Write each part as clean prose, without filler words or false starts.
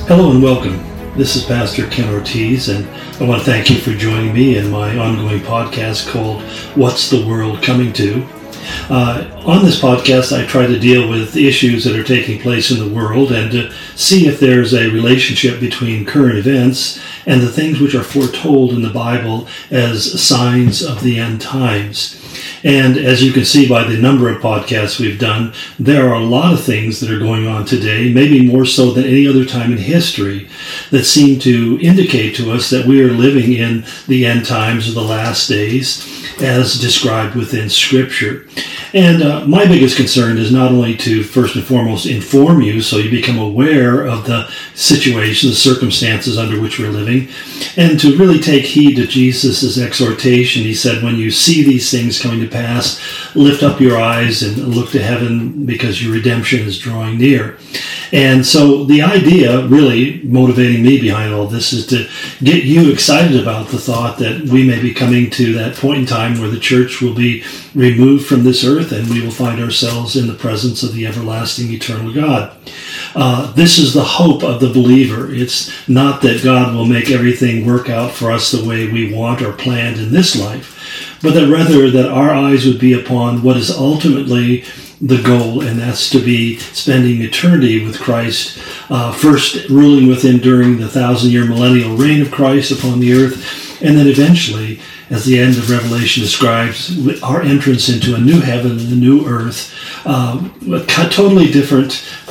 Hello and welcome. This is Pastor Ken Ortiz, and I want to thank you for joining me in my ongoing podcast called What's the World Coming To? On this podcast, I try to deal with issues that are taking place in the world and to see if there's a relationship between current events and the things which are foretold in the Bible as signs of the end times. And as you can see by the number of podcasts we've done, there are a lot of things that are going on today, maybe more so than any other time in history, that seem to indicate to us that we are living in the end times of the last days as described within Scripture. And my biggest concern is not only to first and foremost inform you so you become aware of the situation, the circumstances under which we're living, and to really take heed to Jesus' exhortation. He said, when you see these things coming to pass, lift up your eyes and look to heaven because your redemption is drawing near. And so the idea really motivating me behind all this is to get you excited about the thought that we may be coming to that point in time where the church will be removed from this earth and we will find ourselves in the presence of the everlasting eternal God. This is the hope of the believer. It's not that God will make everything work out for us the way we want or planned in this life, but that rather that our eyes would be upon what is ultimately the goal, and that's to be spending eternity with Christ, first ruling with him during the 1,000-year millennial reign of Christ upon the earth, and then eventually, as the end of Revelation describes, our entrance into a new heaven and a new earth, a totally different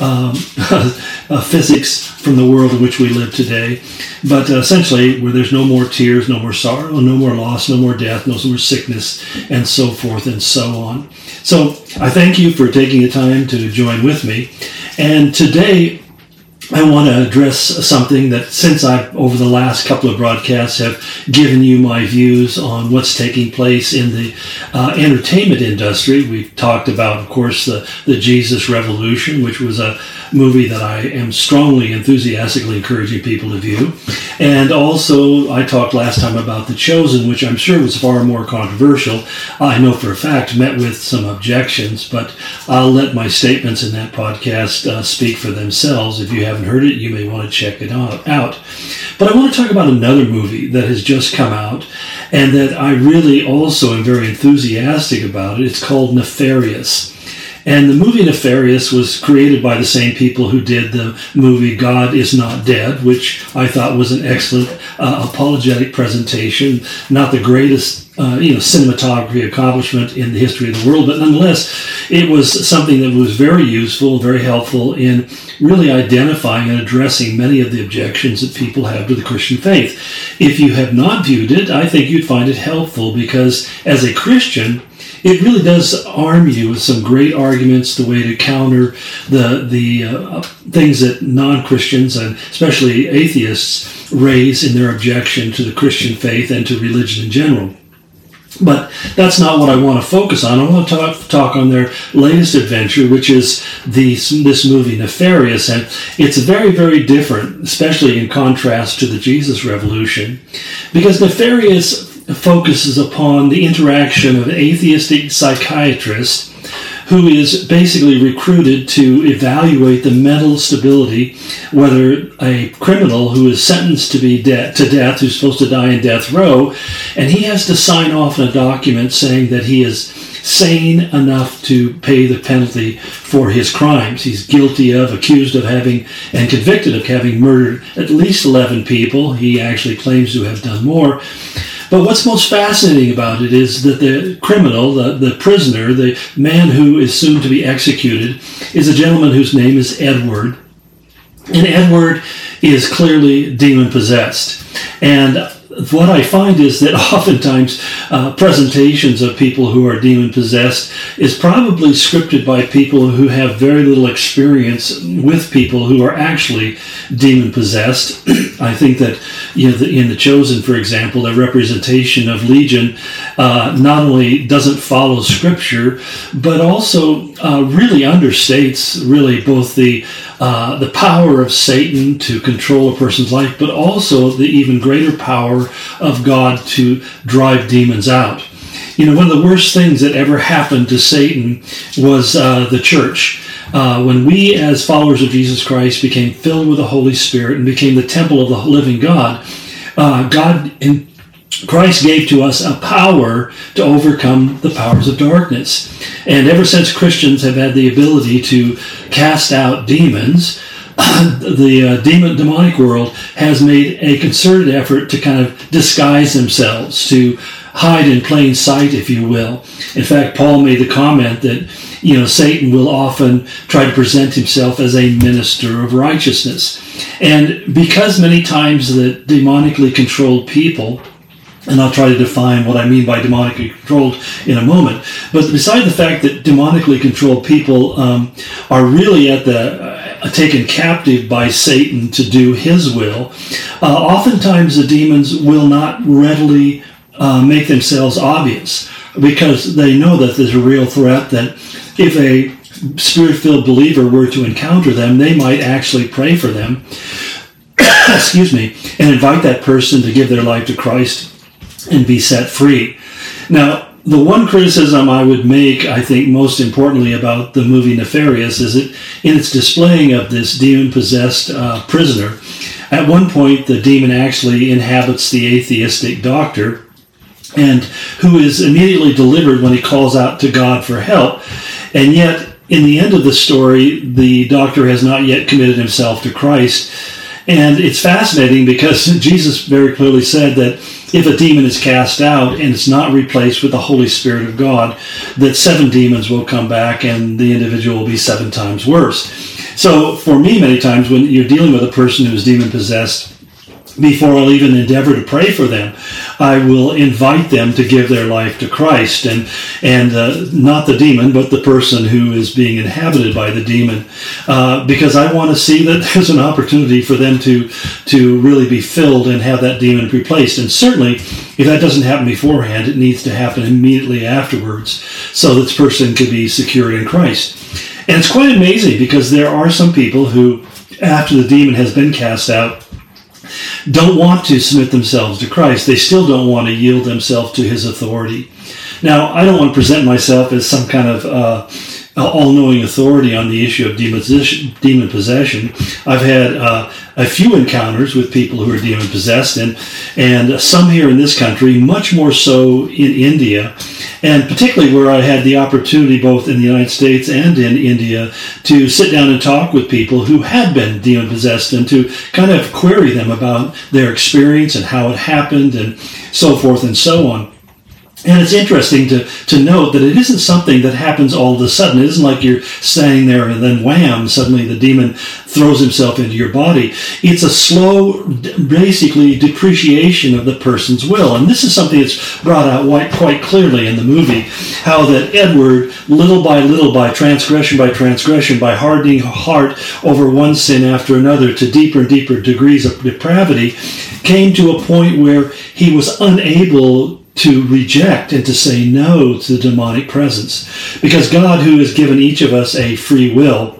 physics from the world in which we live today, but essentially where there's no more tears, no more sorrow, no more loss, no more death, no more sickness, and so forth and so on. So I thank you for taking the time to join with me, and today I want to address something that since I've, over the last couple of broadcasts, have given you my views on what's taking place in the entertainment industry. We've talked about, of course, the Jesus Revolution, which was a movie that I am strongly, enthusiastically encouraging people to view. And also, I talked last time about The Chosen, which I'm sure was far more controversial. I know for a fact met with some objections, but I'll let my statements in that podcast speak for themselves. If you haven't heard it, you may want to check it out. But I want to talk about another movie that has just come out and that I really also am very enthusiastic about. It's called Nefarious. And the movie Nefarious was created by the same people who did the movie God Is Not Dead, which I thought was an excellent apologetic presentation. Not the greatest cinematography accomplishment in the history of the world, but nonetheless, it was something that was very useful, very helpful in really identifying and addressing many of the objections that people have to the Christian faith. If you have not viewed it, I think you'd find it helpful because as a Christian, it really does arm you with some great arguments, the way to counter the things that non-Christians and especially atheists raise in their objection to the Christian faith and to religion in general. But that's not what I want to focus on. I want to talk on their latest adventure, which is this movie Nefarious, and it's very, very different, especially in contrast to the Jesus Revolution, because Nefarious focuses upon the interaction of an atheistic psychiatrist who is basically recruited to evaluate the mental stability, whether a criminal who is sentenced to death, who's supposed to die in death row, and he has to sign off on a document saying that he is sane enough to pay the penalty for his crimes. He's guilty of, accused of having, and convicted of having murdered at least 11 people. He actually claims to have done more. But what's most fascinating about it is that the criminal, the prisoner, the man who is soon to be executed, is a gentleman whose name is Edward. And Edward is clearly demon-possessed. And what I find is that oftentimes presentations of people who are demon-possessed is probably scripted by people who have very little experience with people who are actually demon-possessed. I think that in The Chosen, for example, the representation of Legion not only doesn't follow Scripture, but also really understates really both the power of Satan to control a person's life, but also the even greater power of God to drive demons out. One of the worst things that ever happened to Satan was the church. When we, as followers of Jesus Christ, became filled with the Holy Spirit and became the temple of the living God, God in Christ gave to us a power to overcome the powers of darkness. And ever since Christians have had the ability to cast out demons, the demonic world has made a concerted effort to kind of disguise themselves, to hide in plain sight, if you will. In fact, Paul made the comment that, Satan will often try to present himself as a minister of righteousness. And because many times the demonically controlled people, and I'll try to define what I mean by demonically controlled in a moment, but beside the fact that demonically controlled people are really taken captive by Satan to do his will, oftentimes the demons will not readily make themselves obvious, because they know that there's a real threat that if a spirit-filled believer were to encounter them, they might actually pray for them, excuse me, and invite that person to give their life to Christ and be set free. Now, the one criticism I would make, I think most importantly about the movie Nefarious, is that in its displaying of this demon-possessed prisoner, at one point the demon actually inhabits the atheistic doctor, and who is immediately delivered when he calls out to God for help. And yet, in the end of the story, the doctor has not yet committed himself to Christ. And it's fascinating because Jesus very clearly said that if a demon is cast out and it's not replaced with the Holy Spirit of God, that 7 demons will come back and the individual will be 7 times worse. So for me, many times when you're dealing with a person who is demon-possessed, before I'll even endeavor to pray for them, I will invite them to give their life to Christ, and not the demon, but the person who is being inhabited by the demon, because I want to see that there's an opportunity for them to really be filled and have that demon replaced. And certainly, if that doesn't happen beforehand, it needs to happen immediately afterwards, so that this person could be secured in Christ. And it's quite amazing, because there are some people who, after the demon has been cast out, don't want to submit themselves to Christ. They still don't want to yield themselves to his authority. Now, I don't want to present myself as some kind of all-knowing authority on the issue of demon possession. I've had a few encounters with people who are demon-possessed, and some here in this country, much more so in India, and particularly where I had the opportunity both in the United States and in India to sit down and talk with people who had been demon-possessed and to kind of query them about their experience and how it happened and so forth and so on. And it's interesting to note that it isn't something that happens all of a sudden. It isn't like you're standing there and then wham, suddenly the demon throws himself into your body. It's a slow, basically, depreciation of the person's will. And this is something that's brought out quite clearly in the movie, how that Edward, little by transgression, by hardening heart over one sin after another to deeper and deeper degrees of depravity, came to a point where he was unable to reject and to say no to the demonic presence. Because God, who has given each of us a free will,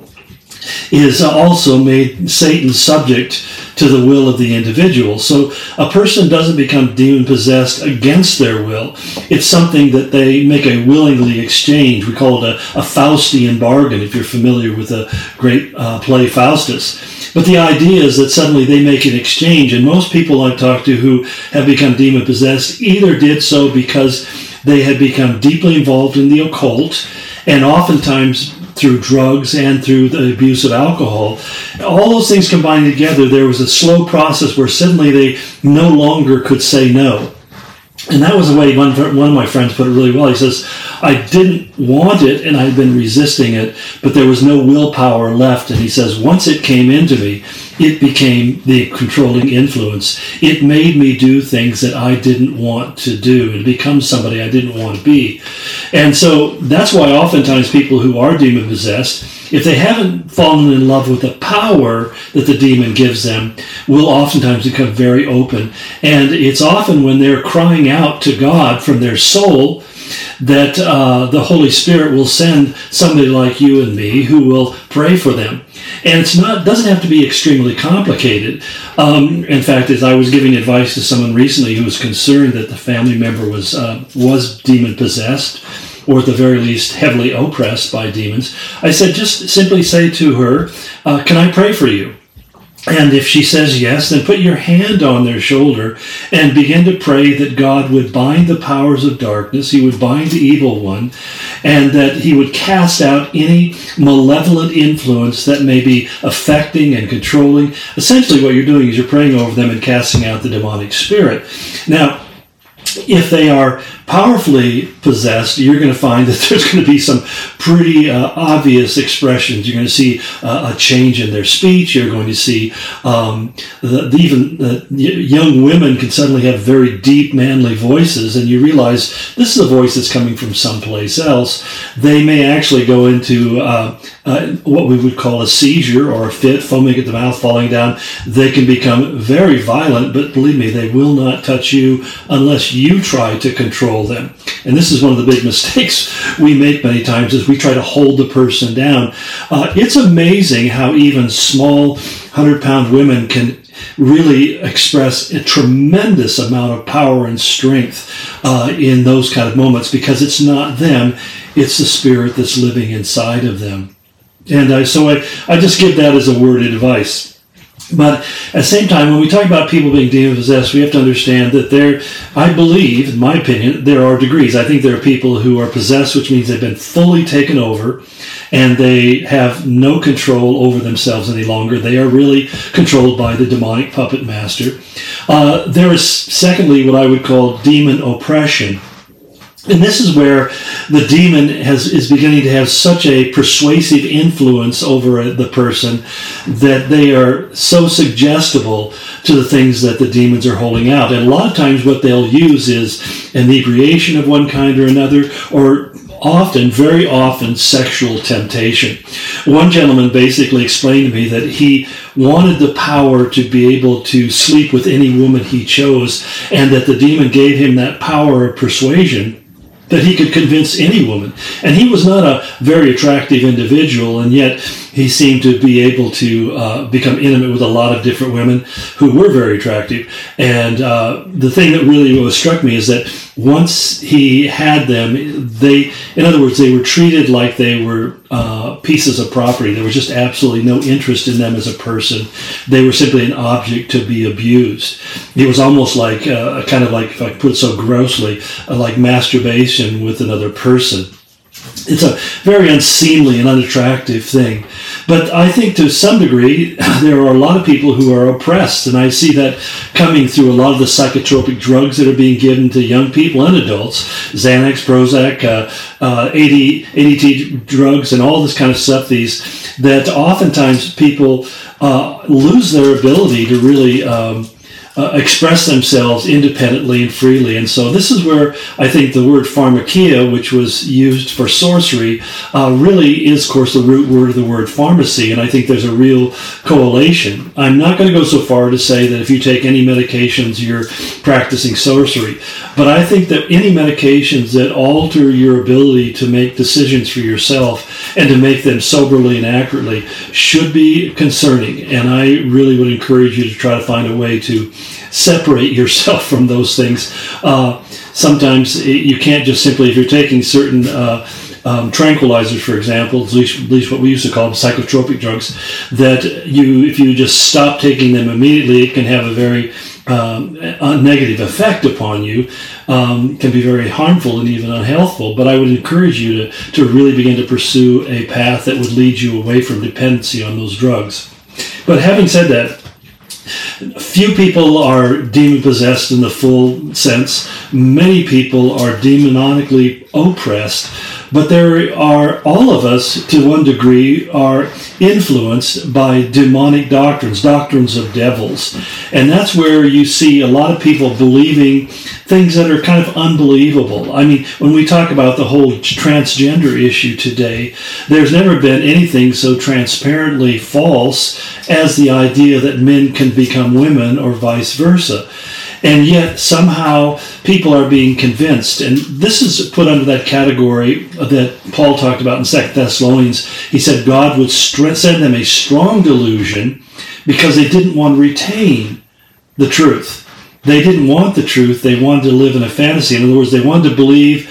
is also made Satan subject to the will of the individual. So a person doesn't become demon-possessed against their will. It's something that they make a willingly exchange. We call it a Faustian bargain, if you're familiar with the great play Faustus. But the idea is that suddenly they make an exchange, and most people I've talked to who have become demon-possessed either did so because they had become deeply involved in the occult, and oftentimes through drugs and through the abuse of alcohol. All those things combined together, there was a slow process where suddenly they no longer could say no. And that was the way one of my friends put it really well. He says, I didn't want it and I'd been resisting it, but there was no willpower left. And he says, once it came into me, it became the controlling influence. It made me do things that I didn't want to do and become somebody I didn't want to be. And so that's why oftentimes people who are demon-possessed, if they haven't fallen in love with the power that the demon gives them, will oftentimes become very open. And it's often when they're crying out to God from their soul that the Holy Spirit will send somebody like you and me who will pray for them. And it doesn't have to be extremely complicated. In fact, as I was giving advice to someone recently who was concerned that the family member was demon-possessed, or at the very least heavily oppressed by demons, I said, just simply say to her, can I pray for you? And if she says yes, then put your hand on their shoulder and begin to pray that God would bind the powers of darkness, he would bind the evil one, and that he would cast out any malevolent influence that may be affecting and controlling. Essentially what you're doing is you're praying over them and casting out the demonic spirit. Now, if they are powerfully possessed, you're going to find that there's going to be some pretty obvious expressions. You're going to see a change in their speech. You're going to see even young women can suddenly have very deep, manly voices, and you realize this is a voice that's coming from someplace else. They may actually go into what we would call a seizure or a fit, foaming at the mouth, falling down. They can become very violent, but believe me, they will not touch you unless you try to control them. And this is one of the big mistakes we make many times, is we try to hold the person down. It's amazing how even small 100-pound women can really express a tremendous amount of power and strength in those kind of moments, because it's not them, it's the spirit that's living inside of them. And so I just give that as a word of advice. But at the same time, when we talk about people being demon-possessed, we have to understand that I believe, in my opinion, there are degrees. I think there are people who are possessed, which means they've been fully taken over, and they have no control over themselves any longer. They are really controlled by the demonic puppet master. There is, secondly, what I would call demon oppression. And this is where the demon is beginning to have such a persuasive influence over the person that they are so suggestible to the things that the demons are holding out. And a lot of times what they'll use is inebriation of one kind or another, or very often, sexual temptation. One gentleman basically explained to me that he wanted the power to be able to sleep with any woman he chose, and that the demon gave him that power of persuasion that he could convince any woman. And he was not a very attractive individual, and yet he seemed to be able to become intimate with a lot of different women who were very attractive. And the thing that really struck me is that once he had them, in other words, they were treated like they were pieces of property. There was just absolutely no interest in them as a person. They were simply an object to be abused. It was almost like, kind of like, if I put it so grossly, like masturbation with another person. It's a very unseemly and unattractive thing. But I think to some degree, there are a lot of people who are oppressed, and I see that coming through a lot of the psychotropic drugs that are being given to young people and adults, Xanax, Prozac, ADT drugs, and all this kind of stuff, that oftentimes people lose their ability to really express themselves independently and freely. And so this is where I think the word pharmakia, which was used for sorcery, really is, of course, the root word of the word pharmacy, and I think there's a real correlation. I'm not going to go so far to say that if you take any medications, you're practicing sorcery, but I think that any medications that alter your ability to make decisions for yourself and to make them soberly and accurately should be concerning, and I really would encourage you to try to find a way to separate yourself from those things. Sometimes you can't just simply, if you're taking certain tranquilizers, for example, at least what we used to call them, psychotropic drugs, that if you just stop taking them immediately, it can have a very negative effect upon you, can be very harmful and even unhealthful. But I would encourage you to really begin to pursue a path that would lead you away from dependency on those drugs. But having said that, few people are demon-possessed in the full sense. Many people are demonically oppressed, but all of us, to one degree, are influenced by demonic doctrines of devils. And that's where you see a lot of people believing things that are kind of unbelievable. I mean, when we talk about the whole transgender issue today, there's never been anything so transparently false as the idea that men can become women or vice versa. And yet somehow people are being convinced. And this is put under that category that Paul talked about in 2 Thessalonians. He said God would send them a strong delusion because they didn't want to retain the truth. They didn't want the truth. They wanted to live in a fantasy. In other words, they wanted to believe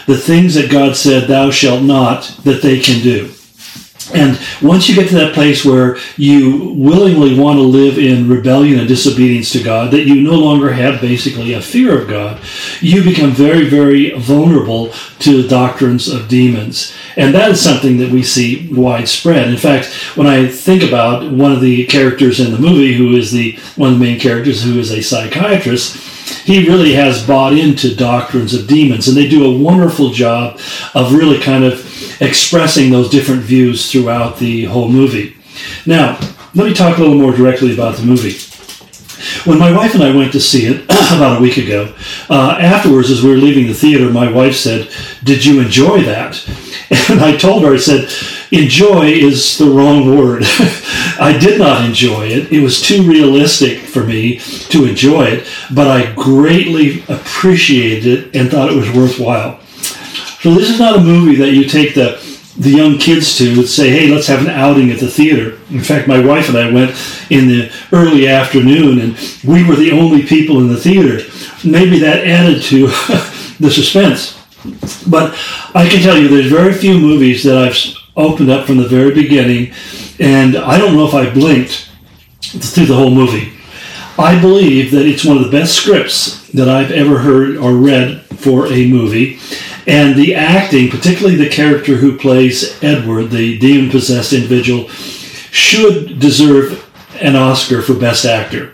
the things that God said, thou shalt not, that they can do. And once you get to that place where you willingly want to live in rebellion and disobedience to God, that you no longer have basically a fear of God, you become very, very vulnerable to the doctrines of demons. And that is something that we see widespread. In fact, when I think about one of the characters in the movie, who is one of the main characters, who is a psychiatrist, he really has bought into doctrines of demons, and they do a wonderful job of really kind of expressing those different views throughout the whole movie. Now, let me talk a little more directly about the movie. When my wife and I went to see it about a week ago, afterwards, as we were leaving the theater, my wife said, "Did you enjoy that?" And I told her, I said, "Enjoy is the wrong word." I did not enjoy it. It was too realistic for me to enjoy it, but I greatly appreciated it and thought it was worthwhile. So this is not a movie that you take the young kids to and say, "Hey, let's have an outing at the theater." In fact, my wife and I went in the early afternoon, and we were the only people in the theater. Maybe that added to the suspense. But I can tell you there's very few movies that I've opened up from the very beginning, and I don't know if I blinked through the whole movie. I believe that it's one of the best scripts that I've ever heard or read for a movie. And the acting, particularly the character who plays Edward, the demon-possessed individual, should deserve an Oscar for Best Actor.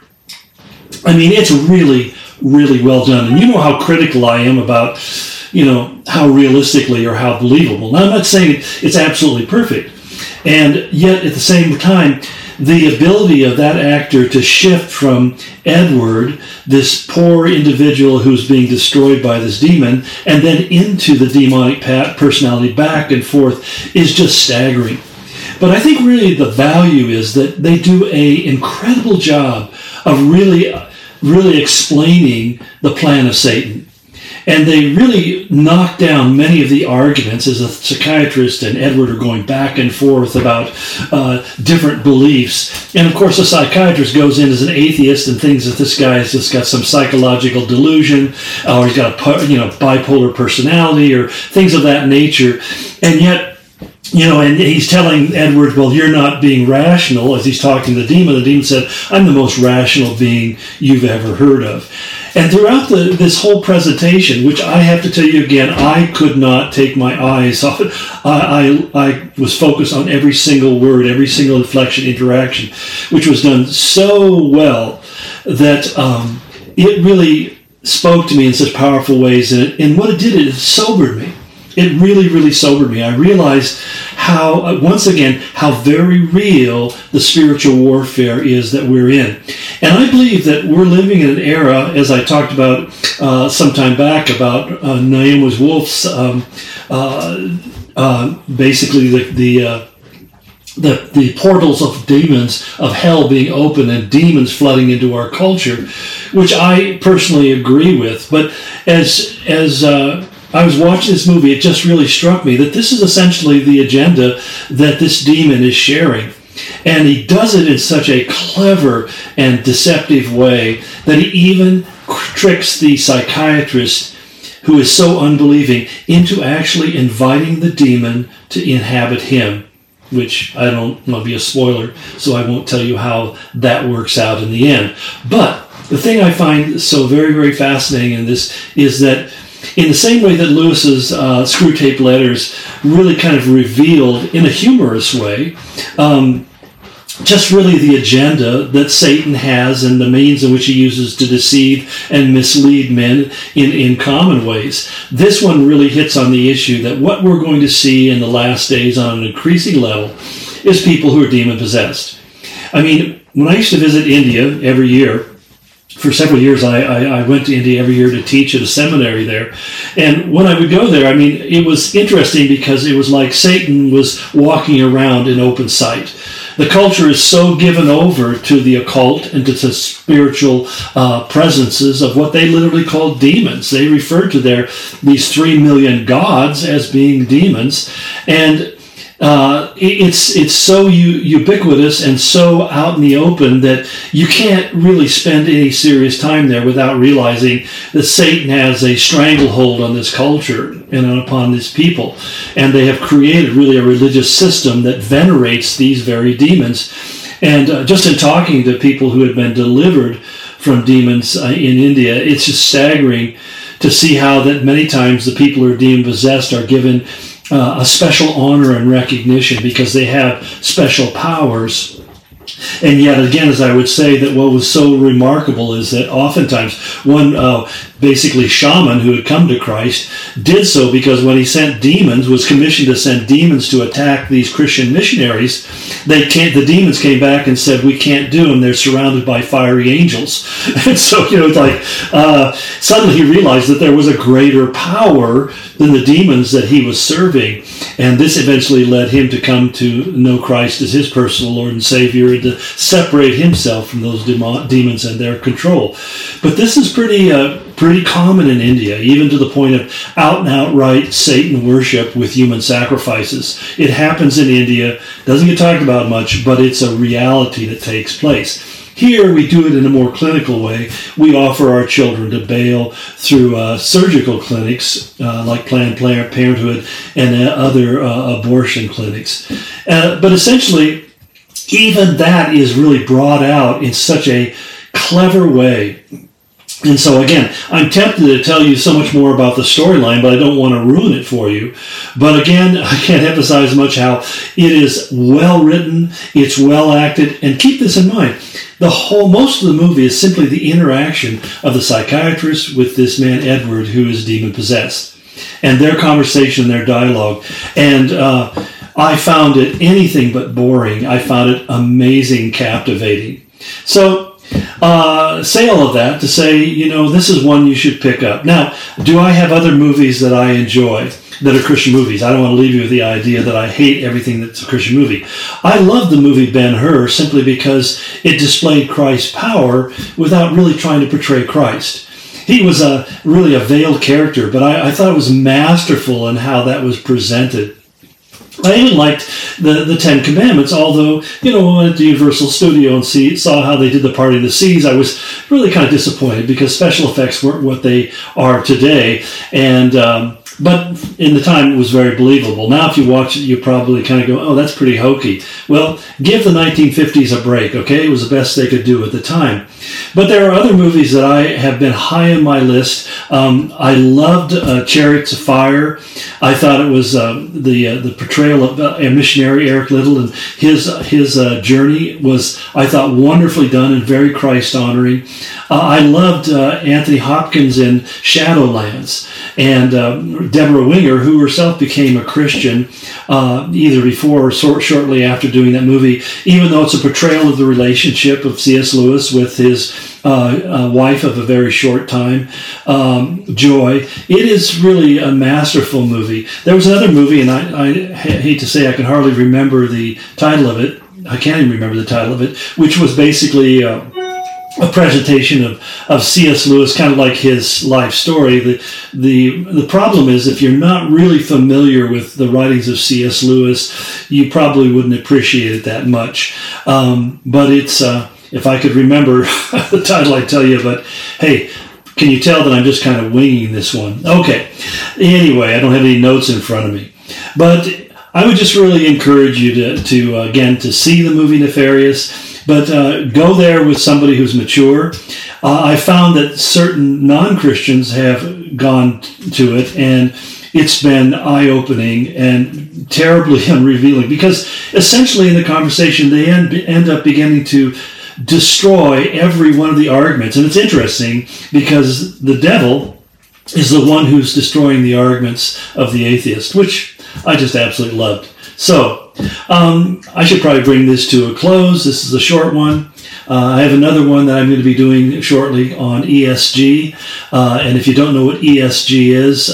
I mean, it's really, really well done. And you know how critical I am about, how realistically or how believable. Now, I'm not saying it's absolutely perfect. And yet, at the same time, the ability of that actor to shift from Edward, this poor individual who's being destroyed by this demon, and then into the demonic personality back and forth is just staggering. But I think really the value is that they do an incredible job of really, really explaining the plan of Satan. And they really knock down many of the arguments as a psychiatrist and Edward are going back and forth about different beliefs. And of course, the psychiatrist goes in as an atheist and thinks that this guy has just got some psychological delusion, or he's got a bipolar personality or things of that nature. And yet, and he's telling Edward, well, you're not being rational, as he's talking to the demon. The demon said, I'm the most rational being you've ever heard of. And throughout this whole presentation, which I have to tell you again, I could not take my eyes off it. I was focused on every single word, every single inflection, interaction, which was done so well that it really spoke to me in such powerful ways. And what it did, it sobered me. It really, really sobered me. I realized how, once again, how very real the spiritual warfare is that we're in. And I believe that we're living in an era, as I talked about some time back, about Naomi Wolf's, basically the portals of demons, of hell being open and demons flooding into our culture, which I personally agree with. But as I was watching this movie, it just really struck me that this is essentially the agenda that this demon is sharing. And he does it in such a clever and deceptive way that he even tricks the psychiatrist, who is so unbelieving, into actually inviting the demon to inhabit him, which I don't want to be a spoiler, so I won't tell you how that works out in the end. But the thing I find so very, very fascinating in this is that in the same way that Lewis's Screw Tape Letters really kind of revealed, in a humorous way, just really the agenda that Satan has and the means in which he uses to deceive and mislead men in common ways. This one really hits on the issue that what we're going to see in the last days on an increasing level is people who are demon-possessed. I mean, when I used to visit India every year, for several years, I went to India every year to teach at a seminary there. And when I would go there, I mean, it was interesting because it was like Satan was walking around in open sight. The culture is so given over to the occult and to the spiritual presences of what they literally called demons. They referred to these 3 million gods as being demons. And it's so ubiquitous and so out in the open that you can't really spend any serious time there without realizing that Satan has a stranglehold on this culture and upon this people. And they have created really a religious system that venerates these very demons. And just in talking to people who had been delivered from demons in India, it's just staggering to see how that many times the people who are demon-possessed are given a special honor and recognition because they have special powers. And yet again, as I would say, that what was so remarkable is that oftentimes one basically shaman who had come to Christ did so because when he sent demons, was commissioned to send demons to attack these Christian missionaries, the demons came back and said, we can't do them, they're surrounded by fiery angels. And so, it's like suddenly he realized that there was a greater power than the demons that he was serving. And this eventually led him to come to know Christ as his personal Lord and Savior and to separate himself from those demons and their control. But this is pretty common in India, even to the point of out and outright Satan worship with human sacrifices. It happens in India, doesn't get talked about much, but it's a reality that takes place. Here, we do it in a more clinical way. We offer our children to Baal through surgical clinics like Planned Parenthood and other abortion clinics. But essentially, even that is really brought out in such a clever way. And so again, I'm tempted to tell you so much more about the storyline, but I don't want to ruin it for you. But again, I can't emphasize much how it is well written, it's well acted, and keep this in mind. Most of the movie is simply the interaction of the psychiatrist with this man, Edward, who is demon-possessed, and their conversation, their dialogue. And I found it anything but boring. I found it amazing, captivating. So, say all of that to say, this is one you should pick up. Now, do I have other movies that I enjoy that are Christian movies? I don't want to leave you with the idea that I hate everything that's a Christian movie. I love the movie Ben-Hur simply because it displayed Christ's power without really trying to portray Christ. He was really a veiled character, but I thought it was masterful in how that was presented. I even liked the Ten Commandments, although, when I went to Universal Studio and saw how they did the Party of the Seas, I was really kind of disappointed because special effects weren't what they are today. And but in the time, it was very believable. Now, if you watch it, you probably kind of go, oh, that's pretty hokey. Well, give the 1950s a break, okay? It was the best they could do at the time. But there are other movies that I have been high on my list. I loved Chariots of Fire. I thought it was the portrayal of a missionary, Eric Liddell, and his journey was, I thought, wonderfully done and very Christ-honoring. I loved Anthony Hopkins in Shadowlands, and Deborah Winger, who herself became a Christian either before or shortly after doing that movie, even though it's a portrayal of the relationship of C.S. Lewis with his wife of a very short time, Joy. It is really a masterful movie. There was another movie, and I hate to say I can hardly remember the title of it. I can't even remember the title of it, which was basically a presentation of C.S. Lewis, kind of like his life story. The problem is, if you're not really familiar with the writings of C.S. Lewis, you probably wouldn't appreciate it that much. But it's, if I could remember the title, I'd tell you, but hey, can you tell that I'm just kind of winging this one? Okay. Anyway, I don't have any notes in front of me. But I would just really encourage you to see the movie Nefarious. But go there with somebody who's mature. I found that certain non-Christians have gone to it, and it's been eye-opening and terribly unrevealing, because essentially in the conversation they end up beginning to destroy every one of the arguments. And it's interesting because the devil is the one who's destroying the arguments of the atheist, which I just absolutely loved. So, I should probably bring this to a close. This is a short one. I have another one that I'm going to be doing shortly on ESG. And if you don't know what ESG is,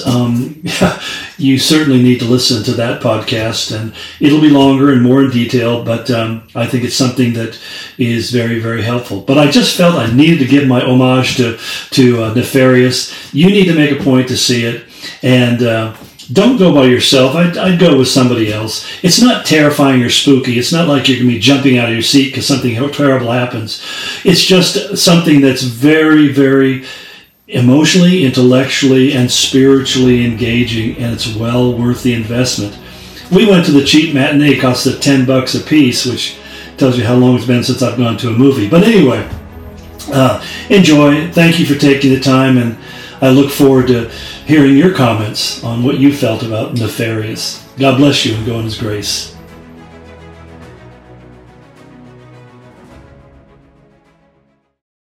you certainly need to listen to that podcast. And it'll be longer and more in detail, but I think it's something that is very, very helpful. But I just felt I needed to give my homage to Nefarious. You need to make a point to see it. And don't go by yourself. I'd go with somebody else. It's not terrifying or spooky. It's not like you're going to be jumping out of your seat because something terrible happens. It's just something that's very, very emotionally, intellectually, and spiritually engaging, and it's well worth the investment. We went to the cheap matinee. It cost us $10 a piece, which tells you how long it's been since I've gone to a movie. But anyway, enjoy. Thank you for taking the time, and I look forward to hearing your comments on what you felt about Nefarious. God bless you and go in His grace.